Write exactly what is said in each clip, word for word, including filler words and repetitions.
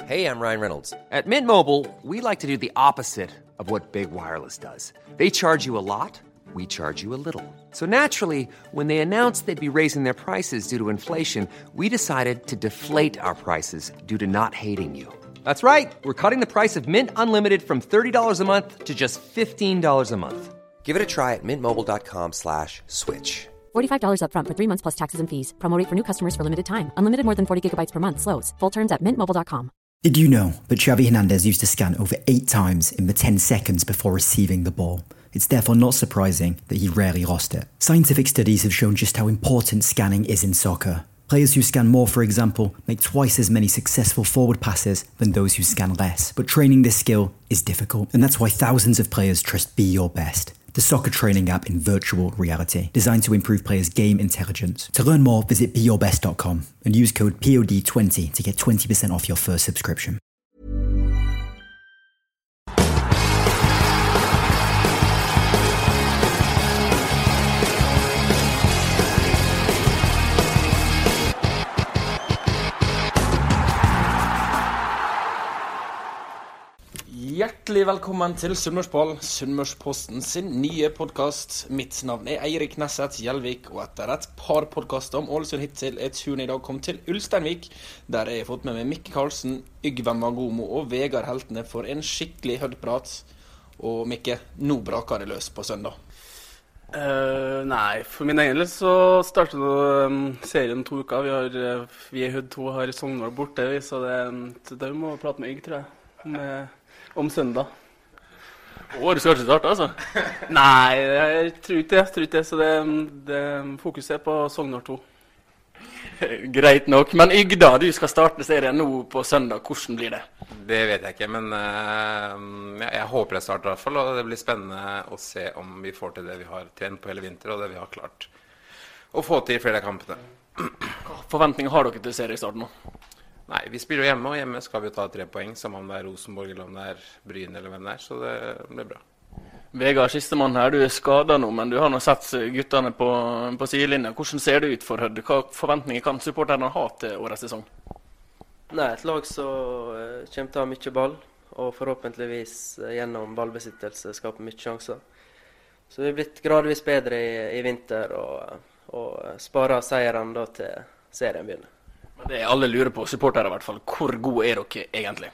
Hey, I'm Ryan Reynolds. At Mint Mobile, we like to do the opposite of what Big Wireless does. They charge you a lot, we charge you a little. So naturally, when they announced they'd be raising their prices due to inflation, we decided to deflate our prices due to not hating you. That's right. We're cutting the price of Mint Unlimited from thirty dollars a month to just fifteen dollars a month. Give it a try at mintmobile.com slash switch. forty-five dollars up front for three months plus taxes and fees. Promo rate for new customers for limited time. Unlimited more than forty gigabytes per month. Slows full terms at mint mobile dot com. Did you know that Xavi Hernandez used to scan over eight times in the ten seconds before receiving the ball? It's therefore not surprising that he rarely lost it. Scientific studies have shown just how important scanning is in soccer. Players who scan more, for example, make twice as many successful forward passes than those who scan less. But training this skill is difficult, and that's why thousands of players trust Be Your Best, the soccer training app in virtual reality, designed to improve players' game intelligence. To learn more, visit be your best dot com and use code P O D twenty to get twenty percent off your first subscription. Hjertelig velkommen til Sunnmørsball, Sunnmørsposten sin nye podcast. Mitt navn er Eirik Nesset Gjelvik, og etter et par podcaster om Ålesund hittil er turen i dag kom til Ulsteinvik, der jeg har fått med meg Mikke Karlsen, Yngve Magomo og Vegard Heltene for en skikkelig høddprat. Og Mikke, nå braker det løs på søndag. Uh, nei, for min egen del så startet um, serien to uker. Vi, har, uh, vi er Hødd to, har Sogndal borte, så det, så det må prate med Yg, tror jeg, om, om søndag. Å, du skal ikke starte, altså? Nei, jeg tror ikke det, jeg tror ikke det, så det, det fokuset er på Sogndal to. Greit nok, men Yg da, du skal starte serien nå på søndag, hvordan blir det? Det vet jeg ikke, men uh, jeg, jeg håper jeg starter i hvert fall, og det blir spennende å se om vi får til det vi har trent på hele vinter, og det vi har klart å få til i flere av kampene. Hva forventninger har dere til seriestarten nå? Nei, vi spiller jo hjemme, og hjemme skal vi ta tre poeng, som om det er Rosenborg, eller om det er Bryn, eller hvem det er, så det blir bra. Vegard, sistemann her, du er skadet nå, men du har nå sett guttene på, på sidelinjen. Hvordan ser det ut for Hødd? Hva forventninger kan supporterne ha til årets sesong? Nei, et lag som uh, kommer til å ha mye ball, og forhåpentligvis uh, gjennom ballbesittelse skaper mye sjanser. Så vi er blitt gradvis bedre i, i vinter, og, og sparer seieren da til serien begynner. Men det alle lurer på, supportere i hvert fall, hvor gode er dere egentlig?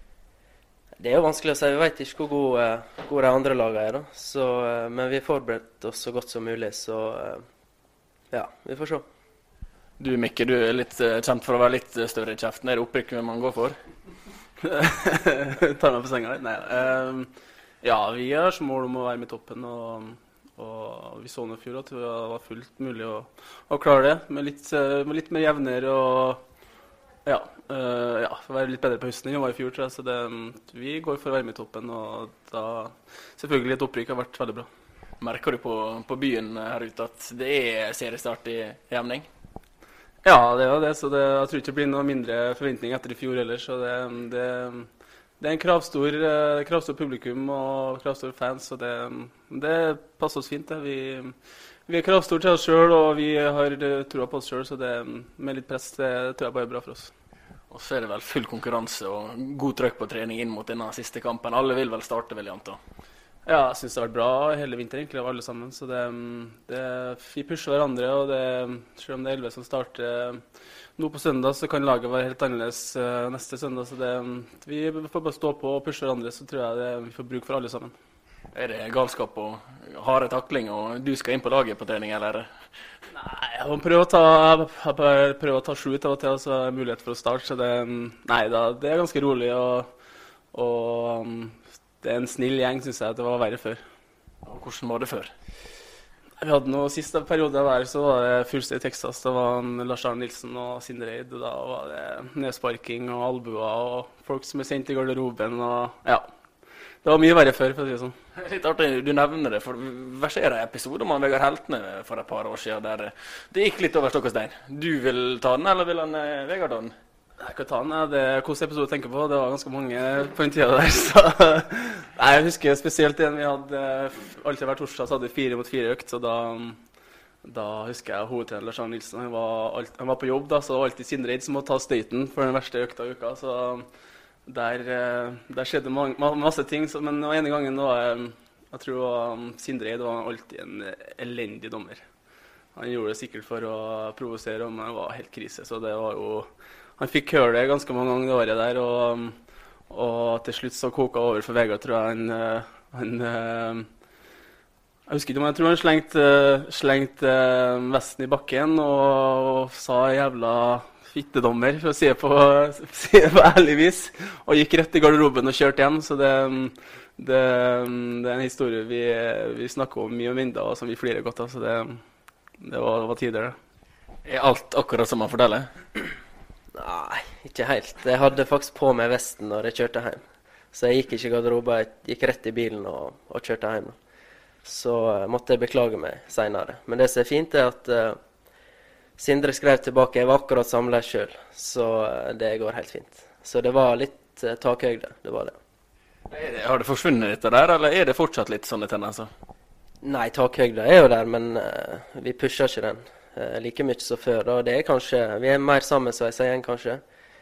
Det er jo vanskelig å si, vi vet ikke hvor gode, gode de andre lagene er da. Så, uh, men vi har forberedt oss så godt som mulig, så uh, ja, vi får se. Du, Mikke, du er litt uh, kjent for å være litt uh, større i kjeften. Er det opprykket man går for? Tar meg på senga litt, nei. Um, ja, vi har som mål om å være med i toppen, og, og vi så nå i fjor at det var fullt mulig å, å klare det, med litt, uh, med litt mer jevnere og ja, uh, ja, for å være litt bedre på høsten enn det var i fjor, tror jeg. Så det, vi går for å være med i toppen, og da selvfølgelig et opprykk har vært veldig bra. Merker du på, på byen her ute at det er seriestart i jevning? Ja, det er det, så det, jeg tror ikke det blir noe mindre forventning etter i fjor ellers, så det, det, det er en kravstor, kravstor publikum og kravstor fans, så det, det passer oss fint. Det. Vi, vi er kravstor til oss selv, og vi har troa på oss selv, så det, med litt press, det tror jeg bare er bra for oss. Og så er det vel full konkurranse og god trøkk på trening inn mot denne siste kampen. Alle vil vel starte, vil jeg anta? Ja, jeg synes det har vært bra hele vinteren egentlig av alle sammen, så det, det, vi pusher hverandre, og det, selv om det er elleve som starter nå på søndag, så kan laget være helt annerledes uh, neste søndag, så det, vi får bare stå på og pushe hverandre, så tror jeg det, vi får bruk for alle sammen. Er det galskap og harde takling, og du skal inn på laget på trening, eller? Nei, jeg må prøve å ta, jeg prøve å ta sju til og til, så er det mulighet for å starte, så det, nei da, det er ganske rolig, og, og um, det er en snill gjeng, synes jeg, at det var verre før. Og hvordan var det før? Vi hadde noe siste periode der, så var det fullstendig i Texas. Det var en Lars Arne Nilsen og Sindereid, og da var det nedsparking og albuer, og folk som er sendt i garderoben, og ja. Det var mye verre før, for å si det sånn. Litt artig, du nevner det, for verserer en episode om Vegard Heltene for et par år siden, der det gikk litt over stokk og stein. Du vil ta den, eller vil han Vegard ta den? Jeg kan ta den, det hvilken episode jeg tenker på, det var ganske mange på den tiden der, så nei, jeg husker spesielt en vi hadde, alltid hver torsdag så hadde vi fire mot fire økt, så da, da husker jeg hovedtrener Lars Arne Nilsen, han var, alt, han var på jobb da, så det var alltid Sindereid som måtte ta støyten for den verste økta uka, så der, der skjedde mange, masse ting, så, men ene gangen da, jeg tror um, Sindre Eid var alltid en elendig dommer. Han gjorde det sikkert for å provosere, men det var helt krise, så det var jo, han fikk høre det ganske mange ganger det året der, og, og til slutt så koket over for Vegard, tror jeg han, han jeg husker ikke om jeg tror han slengte, slengte vesten i bakken og, og sa jævla fittedommer, for å si det på, si det på ærlig vis, og gikk rett i garderoben og kjørte hjem, så det, det, det er en historie vi, vi snakker om mye om vinda, og som vi flirer godt av, så det, det var, var tidligere. Er alt akkurat som han forteller? Nei, ikke helt. Jeg hadde faktisk på meg vesten når jeg kjørte hjem, så jeg gikk ikke i garderoben, jeg gikk rett i bilen og, og kjørte hjem. Så uh, måtte jeg beklage meg senere. Men det som er fint er at uh, Sindre skrev tilbake, jeg var akkurat samlet selv, så uh, det går helt fint. Så det var litt uh, takhøyde, det var det. Er det. Har det forsvunnet litt der, eller er det fortsatt litt sånne tendenser? Nei, takhøyde er jo der, men uh, vi pusher ikke den uh, like mye som før. Og det er kanskje, vi er mer sammensveisa igjen kanskje.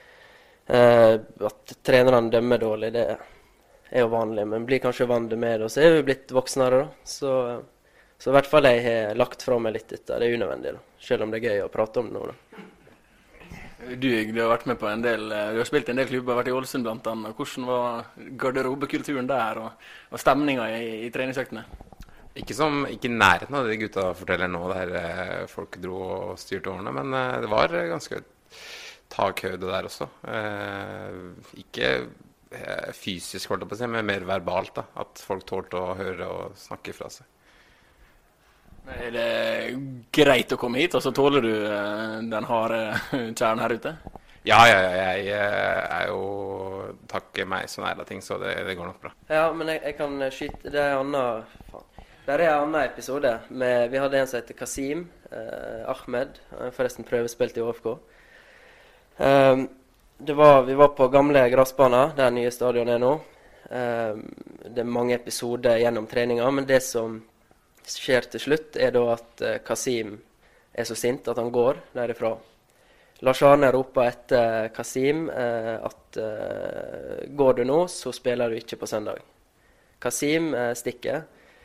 Uh, at trenerne dømmer dårlig, det er er jo vanlig, men blir kanskje vant med det, og så er vi blitt voksnere da. Så, så i hvert fall jeg har lagt fra meg litt dette, det er unødvendig da, selv om det er gøy å prate om det nå da. Du, du har vært med på en del, du har spilt en del klubber, vært i Ålesund blant annet. Hvordan var garderobekulturen der, og, og stemningen i, i treningsøktene? Ikke som, ikke nærheten av det gutta forteller nå, der eh, folk dro og styrte årene, men eh, det var ganske takhøyde der også. Eh, ikke fysisk, holdt jeg på å si, men mer verbalt da, at folk tålte å høre og snakke fra seg. Er det greit å komme hit, og så tåler du uh, den harde kjæren her ute? Ja, ja, ja, jeg er jo takke meg så nære ting, så det, det går nok bra. Ja, men jeg, jeg kan skyte, det er en annen, faen. Der er en annen episode, med, vi hadde en som heter Kasim, eh, Ahmed, forresten prøvespilt i O F K. Um, Det var, vi var på gamle gressbaner, der nye stadion er nå. Eh, det er mange episoder gjennom treninga, men det som skjer til slutt er da at eh, Kasim er så sint at han går derifra. Lars Arne roper etter Kasim eh, at eh, går du nå, så spiller du ikke på søndag. Kasim eh, stikker.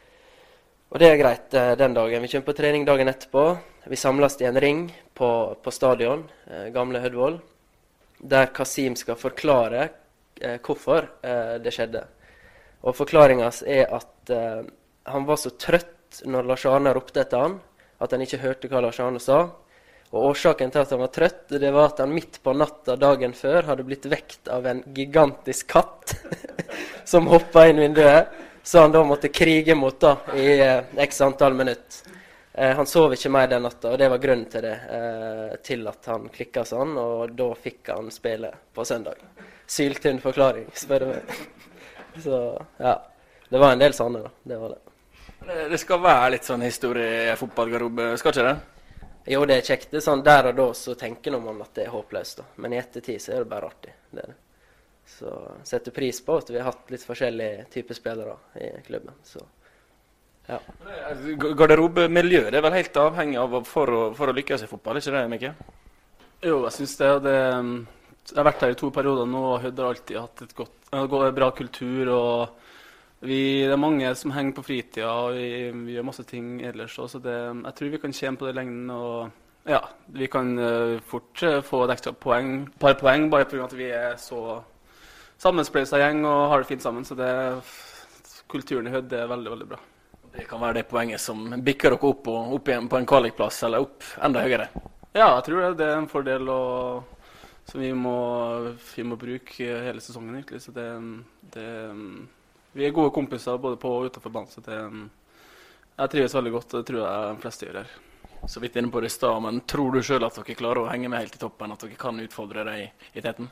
Og det er greit eh, den dagen. Vi kommer på trening dagen etterpå. Vi samles i en ring på, på stadion, eh, gamle Hødvold, der Kasim skal forklare eh, hvorfor eh, det skjedde. Og forklaringen er at eh, han var så trøtt når Lars Arne ropte etter han, at han ikke hørte hva Lars Arne sa. Og årsaken til at han var trøtt, det var at han midt på natta dagen før hadde blitt vekt av en gigantisk katt som hoppet inn vinduet, så han da måtte krige mot da i eh, x antall minutter. Eh, han sov ikke mer den natta, og det var grunnen til det, eh, til at han klikket sånn, og da fikk han spille på søndag. Syltynn forklaring, spør du meg. Så, ja, det var en del sånne da, det var det. Det skal være litt sånn historie i fotballgarderobe, skal ikke det? Jo, det er kjekt, det er sånn, der og da så tenker man at det er håpløst da, men i ettertid så er det bare artig, det er det. Så setter pris på at vi har hatt litt forskjellige typer spillere i klubben, så... Ja. Garderobemiljøet er vel helt avhengig av for å, for å lykkes i fotball, ikke det, Mikke? Jo, jeg synes det. det jeg har vært her i to perioder nå, og Hødd har alltid hatt et godt, en bra kultur, og vi, det er mange som henger på fritida, og vi, vi gjør masse ting ellers, så det, jeg tror vi kan tjene på det lengden, og ja, vi kan uh, fort uh, få et ekstra poeng, par poeng, bare på grunn av at vi er så sammenspløysa gjeng og har det fint sammen, så det, kulturen i Hødd er veldig, veldig bra. Det kan være det poenget som bikker dere opp, og, opp igjen på en kvalikplass, eller opp enda høyere. Ja, jeg tror det, det er en fordel og, som vi må, vi må bruke hele sesongen egentlig. Så det, det, vi er gode kompiser både på og utenfor banen, så det, jeg trives veldig godt, og det tror jeg de fleste gjør her. Så vidt inne på det i stad, men tror du selv at dere klarer å henge med helt i toppen, at dere kan utfordre deg i, i teten?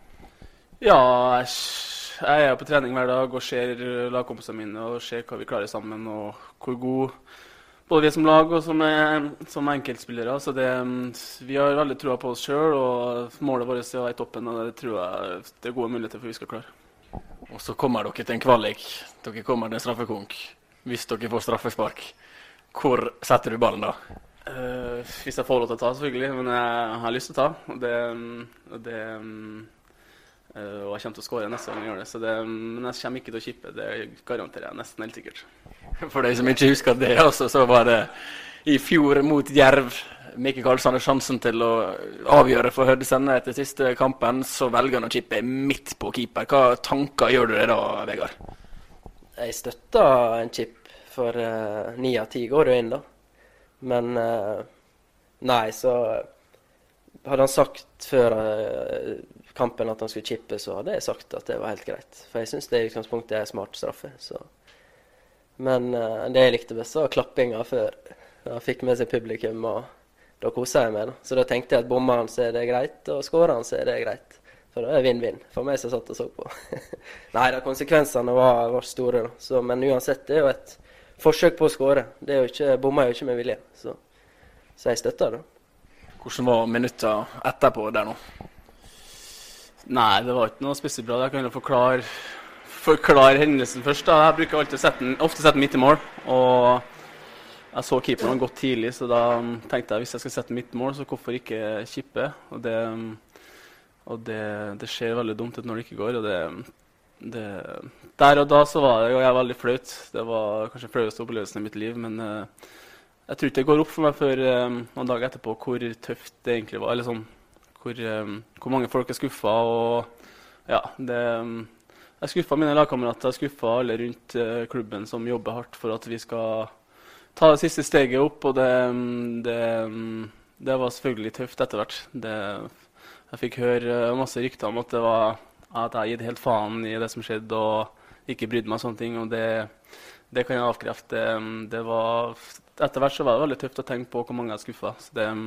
Ja, jeg... Jeg er på trening hver dag og ser lagkompisene mine og ser hva vi klarer sammen og hvor god både vi som lag og som, er, som enkeltspillere. Så det, vi har veldig troa på oss selv, og målet vårt er å være i toppen, og det tror jeg det er gode muligheter for vi skal klare. Og så kommer dere til en kvalik. Dere kommer til en straffekonk. Hvis dere får straffespark, hvor setter du ballen da? Uh, hvis jeg får lov til å ta, selvfølgelig, men jeg har lyst til å ta. Og det... det Uh, og jeg kommer til å skåre neste gang jeg gjør det. Så det, men jeg kommer ikke til å chippe, det garanterer jeg nesten helt sikkert. For de som ikke husker det, altså, så var det i fjor mot Jerv. Mikkel Karlsson hadde sjansen til å avgjøre for Høddesende etter siste kampen, så velger han å chippe midt på keeper. Hva tanker gjør du det da, Vegard? Jeg støtter en chip, for uh, ni av ti går jo inn da. Men uh, nei, så hadde han sagt før uh, kampen at han skulle chippe, så hadde jeg sagt at det var helt greit. For jeg synes det i utgangspunktet er smart straffe. Så. Men uh, det jeg likte best var klappinga før han fikk med seg publikum, og da koser jeg meg da. Så da tenkte jeg at bommer han, så er det greit, og skårer han, så er det greit. For da er det vinn-vinn, for meg som satt og så på. Nei, da konsekvensene var, var store da. Så, men uansett, det er jo et forsøk på å skåre. Det er jo ikke, bommer jo ikke med vilje. Så, så jeg støtter det. Hvordan var minutter etterpå der nå? Nei, det var ikke noe spesielt bra. Jeg kan jo forklare, forklare hendelsen først da. Jeg bruker alltid å sette den, ofte sette den midt i mål, og jeg så keeperen godt tidlig, så da tenkte jeg hvis jeg skal sette mitt mål, så hvorfor ikke chippe? Og det, og det, det ser veldig dumt ut når det ikke går. Og det, det, der og da så var det jo jeg veldig flaut. Det var kanskje flaueste opplevelsen i mitt liv, men uh, jeg tror ikke det går opp for meg før um, noen dager etterpå hvor tøft det egentlig var. Eller sånn, hvor, um, hvor mange folk er skuffet, og ja, det... Um, jeg skuffet mine lagkamerater, jeg skuffet alle rundt uh, klubben som jobber hardt for at vi skal ta det siste steget opp, og det, det, det var selvfølgelig tøft etter hvert. Det, jeg fikk høre masse rykter om at det var at jeg gitt helt faen i det som skjedde, og ikke brydde meg sånne ting, og det, det kan jeg avkrefte. Det, det var, etter hvert så var det veldig tøft å tenke på hvor mange jeg skuffet. Så det,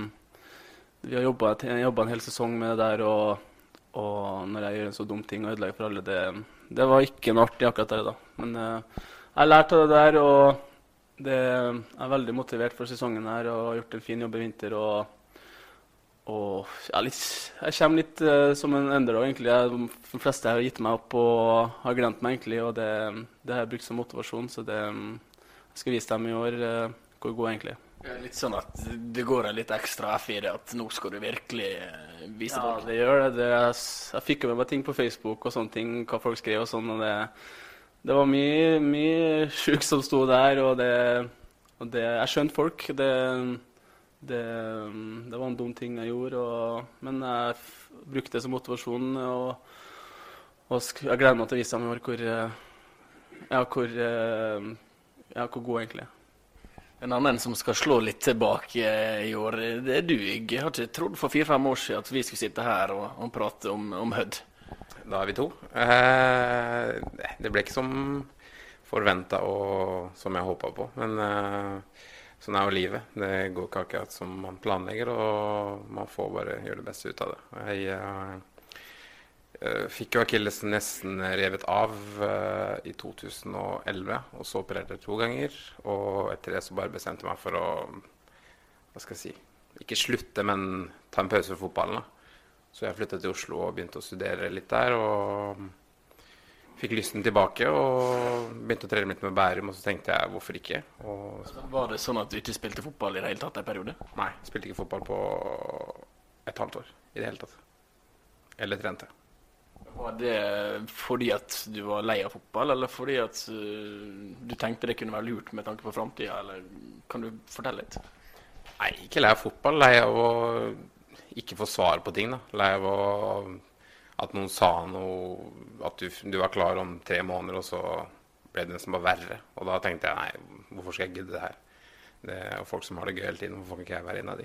vi har jobbet, jobbet en hel sesong med det der, og, og når jeg gjør en så dum ting og ødelegger for alle, det, det var ikke noe artig akkurat der da. Men uh, jeg lærte det der, og det er veldig motivert for sesongen her og har gjort en fin jobb i vinter. Og, og ja, litt, jeg kommer litt uh, som en underdog egentlig. Jeg, de fleste har gitt meg opp og har glemt meg egentlig, og det, det har jeg brukt som motivasjon. Så det, jeg skal vise dem i år uh, hvor god egentlig. Ja, litt sånn at det går en litt ekstra F i det, at nå skal du virkelig vise ja, folk. Ja, det gjør det. det jeg, jeg fikk med meg ting på Facebook og sånne ting, hva folk skrev og sånn, og det... Det var mye, mye sjuk som stod der, og det, og det jeg skjønte folk. Det, det, det var en dum ting jeg gjorde, og, men jeg f brukte det som motivasjon, og, og jeg gleder meg til å vise dem hvor, ja, hvor, ja, hvor god egentlig. En annen som skal slå litt tilbake i år, det er du. Jeg har ikke trodd for fire-fem år siden at vi skulle sitte her og, og prate om, om Hødd. Da er vi to. Eh, det ble ikke som forventet og som jeg håpet på, men eh, sånn er jo livet. Det går ikke akkurat som man planlegger, og man får bare gjøre det beste ut av det. Jeg eh, fikk jo akillesen nesten revet av eh, i to tusen og elleve, og så opererte jeg to ganger, og etter det så bare bestemte jeg meg for å, hva skal jeg si, ikke slutte, men ta en pause for fotballen da. Så jeg flyttet til Oslo og begynte å studere litt der, og fikk lysten tilbake, og begynte å trene litt med Bærum, og så tenkte jeg, hvorfor ikke? Og var det sånn at du ikke spilte fotball i det hele tatt en periode? Nei, jeg spilte ikke fotball på et halvt år i det hele tatt. Eller trente. Var det fordi at du var lei av fotball, eller fordi at uh, du tenkte det kunne være lurt med tanke på fremtiden, eller kan du fortelle litt? Nei, ikke lei av fotball, lei av å ikke få svar på ting da. Lei av å, at noen sa noe, at du, du var klar om tre måneder, og så ble det nesten bare verre. Og da tenkte jeg, nei, hvorfor skal jeg gidde det her? Det er folk som har det gøy hele tiden, hvorfor kan ikke jeg være en av de?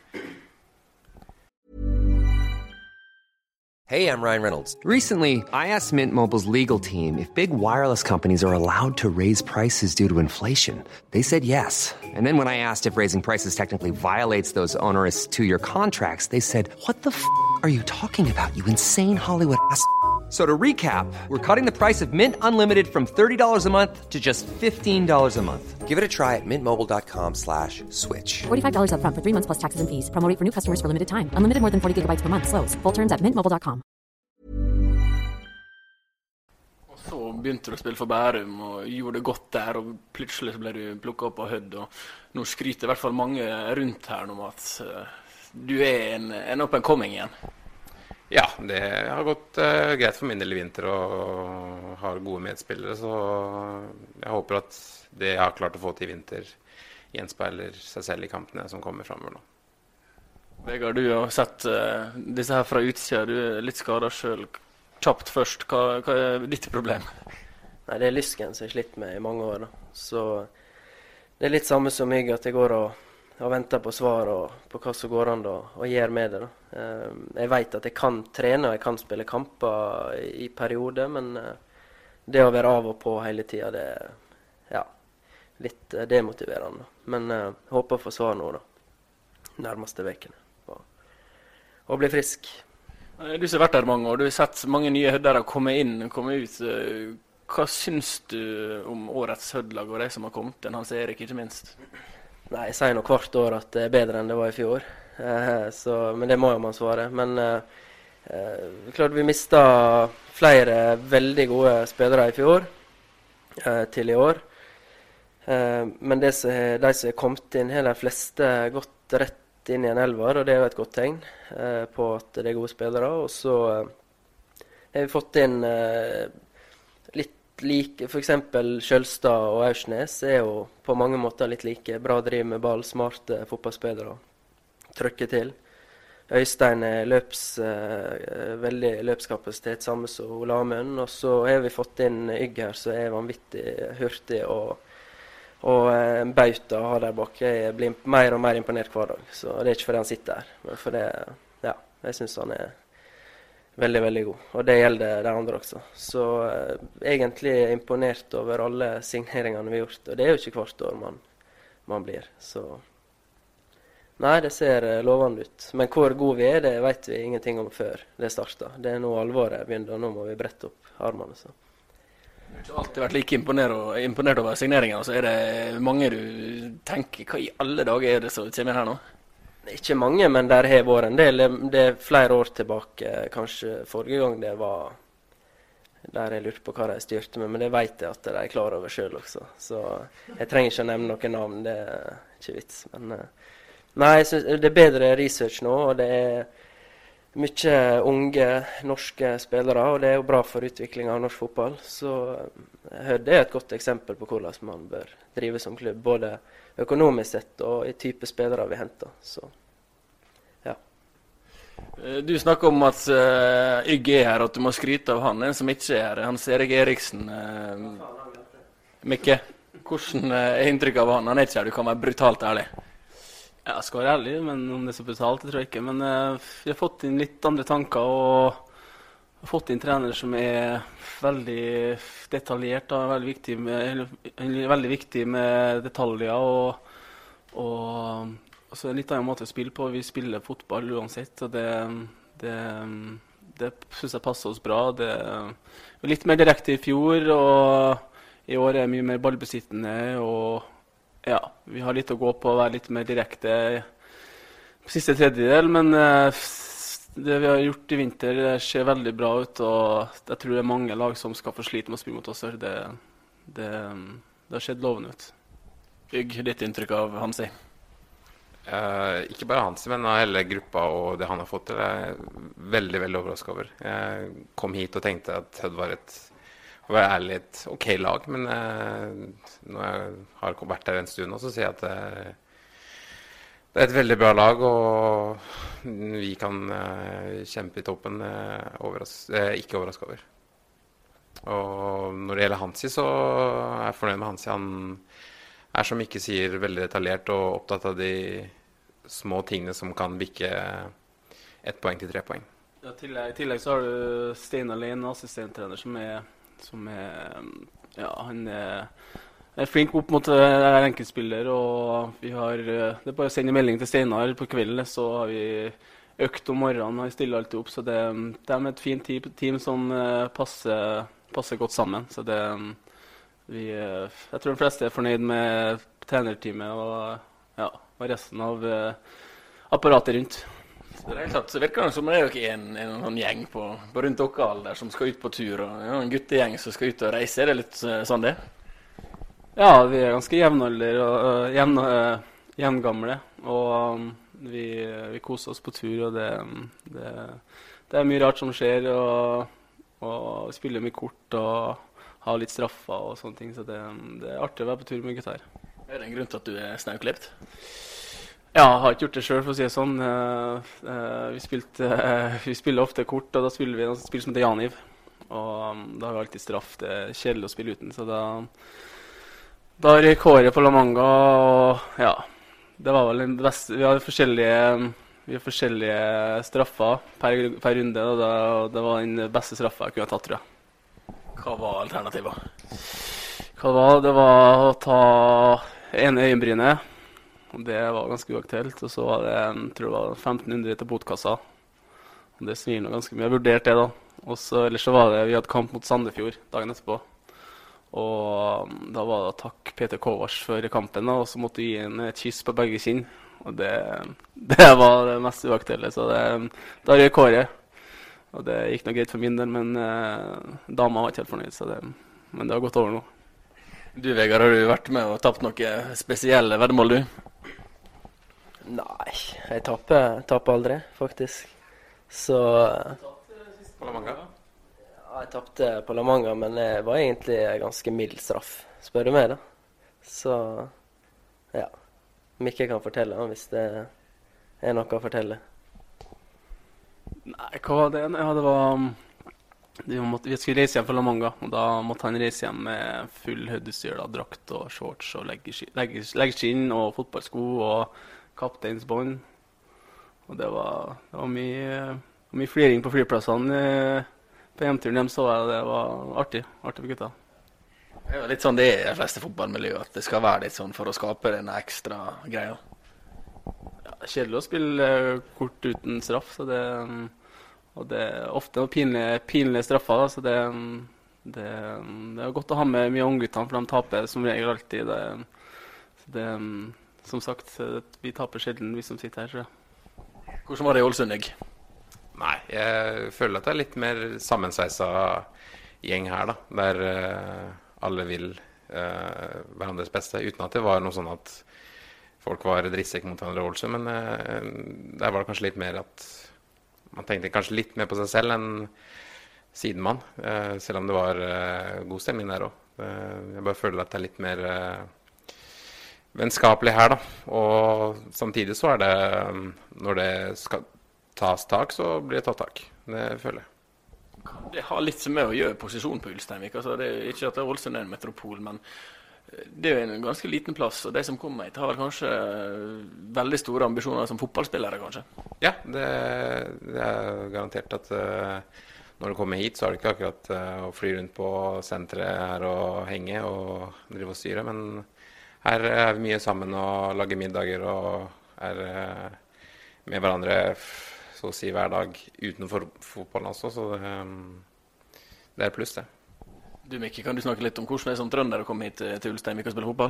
Hey, I'm Ryan Reynolds. Recently, I asked Mint Mobile's legal team if big wireless companies are allowed to raise prices due to inflation. They said yes. And then when I asked if raising prices technically violates those onerous two-year contracts, they said, what the f*** are you talking about, you insane Hollywood ass f- So to recap, we're cutting the price of Mint Unlimited from thirty dollars a month to just fifteen dollars a month. Give it a try at mintmobile.com slash switch. forty-five dollars up front for three months plus taxes and fees. Promo rate for new customers for limited time. Unlimited more than forty gigabytes per month. Slows full terms at mint mobile dot com. Og så begynte du å spille for Bærum og gjorde det godt der, og plutselig så ble du plukket opp av Hødd. Og nå skryter i hvert fall mange rundt her om at uh, du er en, en up and coming igjen. Ja, det har gått uh, greit for min del i vinter og har gode medspillere, så jeg håper at det jeg har klart å få til i vinter gjenspeiler seg selv i kampene som kommer fremover nå. Vegard, du har sett uh, disse her fra utsida, du er litt skadet selv. Kjapt først, hva, hva er ditt problem? Nei, det er lysken som jeg har slitt med i mange år da. Så det er litt samme som meg at jeg går og, og venter på svar og på hva som går an og, og gjør med det da. Uh, jeg vet at jeg kan trene og jeg kan spille kamper i, i perioder, men uh, det å være av og på hele tiden, det er ja, litt uh, demotiverende. Men uh, jeg håper å få svar nå da, nærmeste vekene. Og bli frisk. Du som har vært der mange år, du har sett mange nye høddere komme inn og komme ut. Hva syns du om årets hødlag og de som har kommet, den Hans Erik ikke minst? Nei, jeg sier nå hvert år at det er bedre enn det var i fjor, eh, så, men det må jo man svare. Men eh, klart vi mistet flere veldig gode spillere i fjor eh, til i år. Eh, men det som, de som har kommet inn, har de fleste gått rett inn i en elver, og det er jo et godt tegn eh, på at det er gode spillere. Og så eh, har vi fått inn eh, litt like, for eksempel Kjølstad og Aursnes er jo på mange måter litt like. Bra driv med ball, smarte fotballspillere, trykker til. Øystein er løps, eh, veldig løpskapasitet, samme som Ole Amund. Og så har vi fått inn Ygg her, som er vanvittig hurtig og Og en bauta å ha der bak. Jeg blir mer og mer imponert hver dag. Så det er ikke fordi han sitter her, men fordi ja, jeg synes han er veldig, veldig god. Og det gjelder de andre også. Så eh, egentlig imponert over alle signeringene vi har gjort. Og det er jo ikke hvert år man, man blir. Så nei, det ser lovende ut. Men hvor god vi er, det vet vi ingenting om før det starter. Det er nå alvoret begynner, og nå må vi brette opp armene. Så. Du har ikke alltid vært like imponert, imponert over signeringen, så er det mange du tenker, hva i alle dager er det som kommer her nå? Ikke mange, men der har vært en del. Det er flere år tilbake, kanskje forrige gang det var der jeg lurte på hva de styrte med, men det vet jeg at de er klar over selv også. Så jeg trenger ikke å nevne noen navn, det er ikke vits. Men nei, jeg synes det er bedre research nå, og det er mye unge norske spillere, og det er jo bra for utviklingen av norsk fotball. Så det er et godt eksempel på hvordan man bør drive som klubb, både økonomisk sett og i type spillere vi henter. Så, ja. Du snakker om at uh, Ygg er her, og at du må skryte av han, en som ikke er her, Hans Erik Eriksen. Uh, Mikke, hvordan er inntrykk av han? Han er ikke her, du kan være brutalt ærlig. Ja, jeg skal være ærlig, men om det er så brutalt, det tror jeg ikke. Men uh, vi har fått inn litt andre tanker, og har fått inn trenere som er veldig detaljert, og veldig viktig med, veldig viktig med detaljer, og, og, og så er det en litt annen måte å spille på. Vi spiller fotball uansett, og det, det, det synes jeg passer oss bra. Det var litt mer direkte i fjor, og i år er mye mer ballbesittende, og ja, vi har litt å gå på å være litt mer direkte på siste tredjedel, men uh, det vi har gjort i vinter ser veldig bra ut, og jeg tror det er mange lag som skal få slite med å spille mot oss. Det, det, det har sett lovende ut. Ygg, ditt inntrykk av Hansi? Uh, ikke bare Hansi, men av hele gruppa og det han har fått til, er jeg veldig, veldig overrasket over. Jeg kom hit og tenkte at Hødd var et å være ærlig et ok lag, men eh, når jeg har vært der en stund nå, så sier jeg at det, det er et veldig bra lag, og vi kan eh, kjempe i toppen, eh, overras eh, ikke overrasket over. Og når det gjelder Hansi, så er jeg fornøyd med Hansi. Han er, som ikke sier, veldig detaljert og opptatt av de små tingene som kan bikke ett poeng til tre poeng. Ja, I tillegg, tillegg så har du Stein Alene, assistenttrener, som er som er, ja, han er, er flink opp mot uh, enkeltspiller, og vi har, uh, det er bare å sende melding til Steinar på kvelden, så har vi økt om morgenen, han stiller alltid opp, så det, det er et fint team, team som uh, passer, passer godt sammen, så det, vi, uh, jeg tror de fleste er fornøyd med trenerteamet og, ja, og resten av uh, apparatet rundt. Det er klart, så virker det som det er jo ikke en, en, en gjeng på, på rundt Okkal der som skal ut på tur, og ja, en guttegjeng som skal ut og reise. Er det litt uh, sånn det? Ja, vi er ganske jevnalder og uh, jevn, uh, jevngamle, og um, vi, vi koser oss på tur, og det, det, det er mye rart som skjer, og, og spiller mye kort og har litt straffer og sånne ting, så det, det er artig å være på tur med gutter. Er det en grunn til at du er snauklipt? Ja, jeg har ikke gjort det selv, for å si det sånn. Uh, uh, vi, spilte, uh, vi spiller ofte kort, og da spiller vi en spill som heter Janiv. Og um, da har vi alltid straff, det er kjedelig å spille uten, så da, da røyk håret på La Manga, og ja, det var vel den beste. Vi hadde forskjellige, vi hadde forskjellige straffer per, per runde, og da, det var den beste straffa jeg kunne ha tatt, tror jeg. Hva var alternativet? Hva det var? Det var å ta ene øyenbrynet, og det var ganske uaktuelt, og så var det, jeg tror det var femten hundre til botkassa, og det svir noe ganske mye. Jeg vurderte det da, og så, ellers så var det, vi hadde kamp mot Sandefjord dagen etterpå, og da var det å takke Peter Kovacs for kampen da, og så måtte vi gi en et kyss på begge kinn, og det, det var det mest uaktuelle, så det, da røyk håret. Og det gikk noe greit for min del, men eh, dama var ikke helt fornøyd, så det, men det har gått over nå. Du, Vegard, har du vært med og tapt noen spesielle veddemål, du? Nei, jeg tapper, tapper aldri, faktisk. Så På La Manga? Ja, jeg tappte på La Manga, men det var egentlig ganske mild straff, spør du meg da. Så, ja, Mikke kan fortelle han hvis det er noe å fortelle. Nei, hva var det? Ja, det var... Vi, måtte, vi skulle reise hjem fra La Manga, og da måtte han reise hjem med full høydestyr, da, drakt og shorts og leggskinn og fotballsko og kapteinsbånd. Og det var, det var mye, mye fliring på flyplassene. På hjemturen hjem så jeg, det var artig, artig for gutta. Det er jo litt sånn det er i de fleste fotballmiljøer, at det skal være litt sånn for å skape denne ekstra greia. Ja, det er kjedelig å spille kort uten straff, så det, og det er ofte noen pinlige, pinlige straffer, da, så det, det, det er godt å ha med mye ungguttene, for de taper som regel alltid. Det, så det, som sagt, vi taper sjelden, vi som sitter her, tror jeg. Hvordan var det i Ålesund? Nei, jeg føler at det er litt mer sammensveisa gjeng her, da, der uh, alle vil uh, hverandres beste, uten at det var noe sånn at folk var drittsekk mot hverandre i Ålesund, men uh, der var det kanskje litt mer at man tenkte kanskje litt mer på seg selv enn sidemann, uh, selv om det var uh, god stemning der også. Uh, jeg bare føler at det er litt mer uh, vennskapelig her, da. Og samtidig så er det, um, når det skal tas tak, så blir det tatt tak. Det føler jeg. Det har litt med å gjøre posisjon på Ulsteinvik. Altså, det er ikke at Ålesund er en metropol, men det er jo en ganske liten plass, og de som kommer hit har vel kanskje veldig store ambisjoner som fotballspillere, kanskje? Ja, det, det er garantert at uh, når du kommer hit, så er det ikke akkurat uh, å fly rundt på senteret her og henge og drive og styre, men her er vi mye sammen og lager middager og er uh, med hverandre så å si hver dag utenfor fotballen også, så det, um, det er pluss det. Du, Mikke, kan du snakke litt om hvordan det er som trønder å komme hit til Ulsteinvik og spille fotball?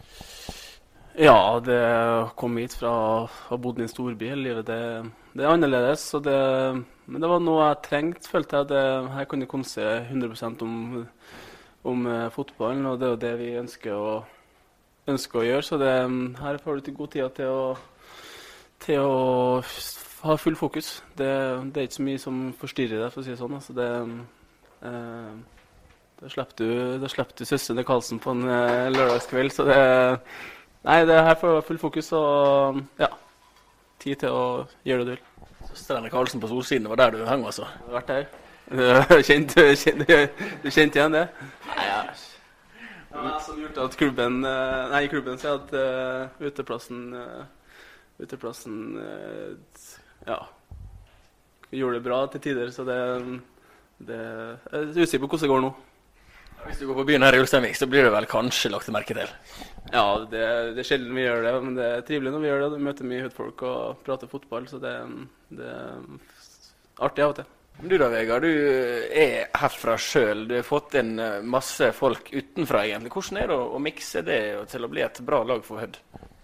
Ja, det å komme hit fra å ha bodd i en storby hele livet, det, det er annerledes. Så det, men det var noe jeg trengte, følte jeg. Det, her kunne jeg konse hundre prosent om, om uh, fotballen, og det er jo det vi ønsker å, ønsker å gjøre. Så det, her får du til god tid til å, til å ha full fokus. Det, det er ikke så mye som forstyrrer deg, for å si det sånn. Altså det... Uh, Da slipper du, da slipper du søstrene Karlsen på en uh, lørdagskveld, så det, nei, det er her for full fokus, og ja, tid til å gjøre det du vil. Søstrene Karlsen på solsiden, det var der du hang, altså? Du har vært der. Du kjente, kjente, du kjente igjen det? Nei, ja. Det var jeg som gjorde at klubben, uh, nei, klubben sier at uh, uteplassen, uh, uteplassen, uh, ja, gjorde det bra til tider, så det, det jeg er usikker på hvordan det går nå. Hvis du går på byen her i Ulsteinvik, så blir det vel kanskje lagt til merke til? Ja, det, det er sjelden vi gjør det, men det er trivelig når vi gjør det. Vi møter mye høytfolk og prater fotball, så det, det er artig av og til. Du da, Vegard, du er herfra selv. Du har fått inn masse folk utenfra, egentlig. Hvordan er det å, å mikse det til å bli et bra lag for Hødd?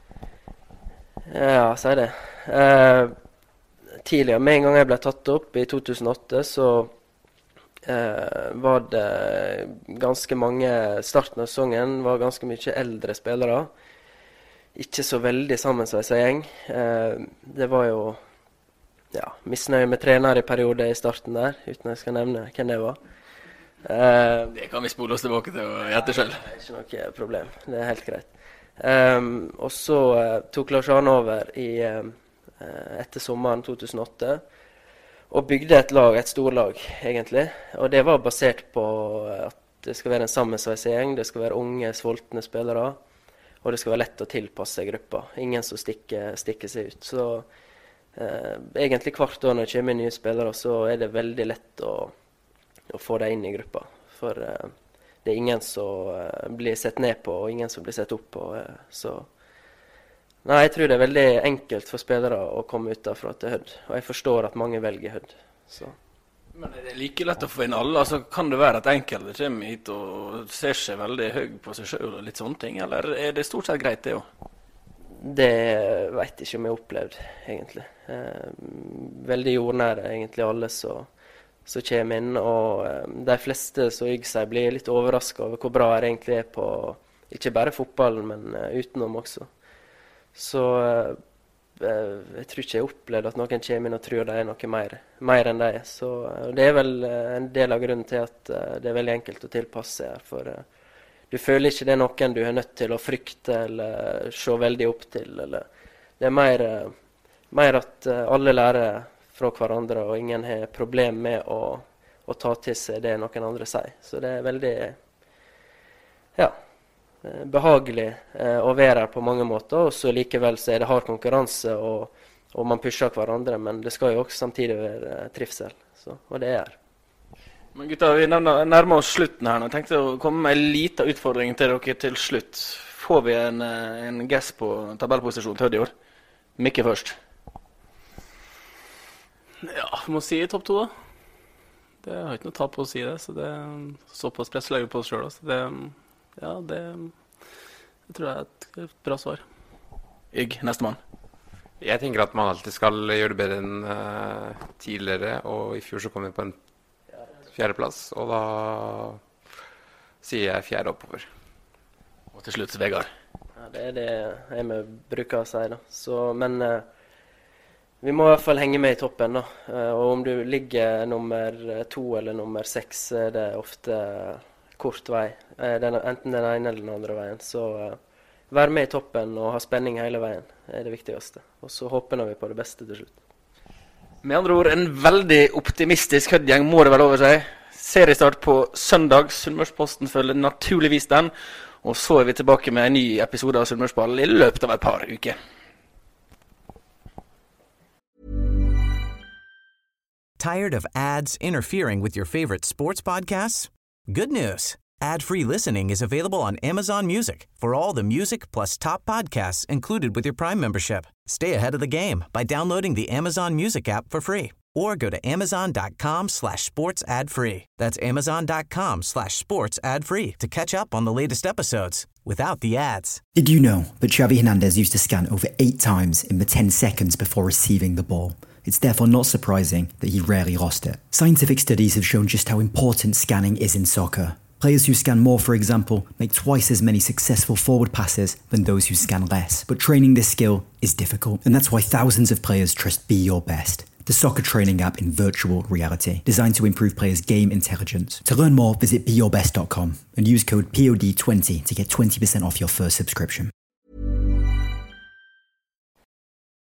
Ja, sier det. Eh, tidligere, med en gang jeg ble tatt opp i to tusen og åtte, så Eh, var det ganske mange, starten av sesongen var ganske mye eldre spillere, ikke så veldig sammensveisa gjeng. Eh, det var jo ja, misnøye med trener i perioder i starten der, uten jeg skal nevne hvem det var. Uh, det kan vi spole oss tilbake til og gjette selv. Det er ikke noe problem, det er helt greit. Um, og så uh, tok Lars Arne over i, uh, etter sommeren to tusen og åtte, og bygde et lag, et storlag egentlig. Og det var basert på at det skal være en sammensveisa gjeng, det skal være unge, sultne spillere, og det skal være lett å tilpasse gruppa. Ingen som stikker, stikker seg ut. Så uh, egentlig hvert år når det kommer nye spillere, så er det veldig lett å å få det inn i gruppa, for uh, det er ingen som uh, blir sett ned på, og ingen som blir sett opp på, uh, så nei, jeg tror det er veldig enkelt for spillere å komme ut derfra til Hødd, og jeg forstår at mange velger Hødd, så. Men er det like lett å få inn alle? Altså, kan det være at enkelte kommer hit og ser seg veldig høy på seg selv og litt sånne ting, eller er det stort sett greit det jo? Det vet jeg ikke om jeg har opplevd, egentlig. Uh, veldig jordnære, egentlig alle så som kommer inn, og um, de fleste som yger seg blir litt overrasket over hvor bra jeg egentlig er på, ikke bare fotballen, men uh, utenom også. Så uh, jeg tror ikke jeg opplevde at noen kommer inn og tror de er noe mer, mer enn de er. Så uh, det er vel uh, en del av grunnen til at uh, det er veldig enkelt å tilpasse her, for uh, du føler ikke det er noen du er nødt til å frykte eller se veldig opp til. Eller. Det er mer, uh, mer at uh, alle lærer fra hverandre, og ingen har problem med å, å ta til seg det noen andre sier. Så det er veldig ja, behagelig eh, å være her på mange måter, og så likevel så er det hard konkurranse, og, og man pusher hverandre, men det skal jo også samtidig være eh, trivsel, så, og det er. Men gutta, vi nærmer oss slutten her nå. Jeg tenkte å komme med en liten utfordring til dere til slutt. Får vi en, en guess på tabellposisjon til Hødd i år? Mikke først. Ja, må si topp to da. Det har ikke noe tap på å si det, så det er såpass press legger på oss selv. Så det, ja, det, det tror jeg er et, et bra svar. Ygg, neste mann. Jeg tenker at man alltid skal gjøre det bedre enn uh, tidligere, og i fjor så kom vi på en fjerdeplass, og da sier jeg fjerde oppover. Og til slutt, Vegard. Ja, det er det jeg må bruke å si da. Så, men... Uh, Vi må i hvert fall henge med i toppen da, og om du ligger nummer to eller nummer seks, er det ofte kort vei, den, enten den ene eller den andre veien. Så uh, vær med i toppen og ha spenning hele veien, er det viktigste. Og så håper vi på det beste til slutt. Med andre ord, en veldig optimistisk Hødd-gjeng må det vel over seg. Seriestart på søndag, Sunnmørsposten følger naturligvis den, og så er vi tilbake med en ny episode av Sunnmørsball i løpet av et par uker. Tired of ads interfering with your favorite sports podcasts? Good news. Ad-free listening is available on Amazon Music for all the music plus top podcasts included with your Prime membership. Stay ahead of the game by downloading the Amazon Music app for free or go to amazon.com slash sports ad free. That's amazon.com slash sports ad free to catch up on the latest episodes without the ads. Did you know that Xavi Hernandez used to scan over eight times in the ten seconds before receiving the ball? It's therefore not surprising that he rarely lost it. Scientific studies have shown just how important scanning is in soccer. Players who scan more, for example, make twice as many successful forward passes than those who scan less. But training this skill is difficult, and that's why thousands of players trust Be Your Best, the soccer training app in virtual reality, designed to improve players' game intelligence. To learn more, visit be your best dot com and use code P O D twenty to get twenty percent off your first subscription.